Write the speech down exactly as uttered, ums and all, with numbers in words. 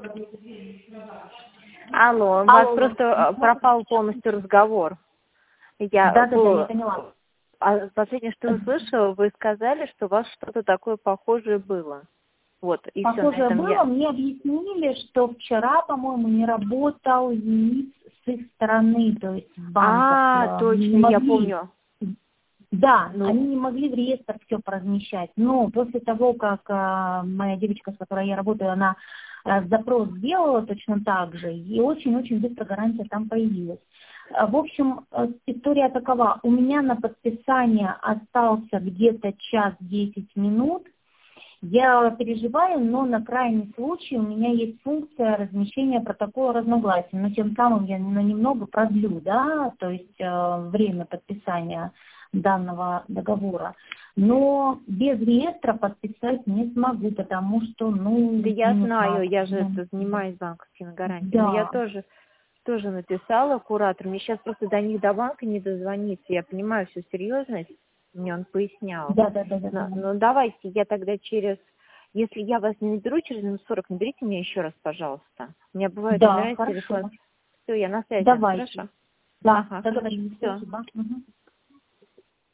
Алло, у вас Алло. просто пропал полностью разговор. Я Да, да, да, был- я поняла. А последнее, что услышала, вы сказали, что у вас что-то такое похожее было. Вот, и все, на Похоже этом было, я... мне объяснили, что вчера, по-моему, не работал ЕИЦ с их стороны, то есть банков. А, э, точно, не я могли. помню. Да, Ну. они не могли в реестр все поразмещать. Но после того, как э, моя девочка, с которой я работаю, она э, запрос сделала точно так же, и очень-очень быстро гарантия там появилась. Э, В общем, э, история такова. У меня на подписание остался где-то час десять минут. Я переживаю, но на крайний случай у меня есть функция размещения протокола разногласий. Но тем самым я ну, немного продлю, да, то есть э, время подписания данного договора. Но без реестра подписать не смогу, потому что, ну, Да я не знаю, смогу. я же это занимаюсь банковскими гарантиями. Да. Но я тоже, тоже написала куратору. Мне сейчас просто до них, до банка не дозвониться. Я понимаю всю серьезность. Мне он пояснял. Да, да, да, да, Но, да. но давайте я тогда через... Если я вас не наберу через минут сорок, наберите меня еще раз, пожалуйста. У меня бывает, Да, нравится хорошо. телефон. Все, я на связи. Давайте. Хорошо. Да, Ага, договорились. все. Спасибо. Мгм.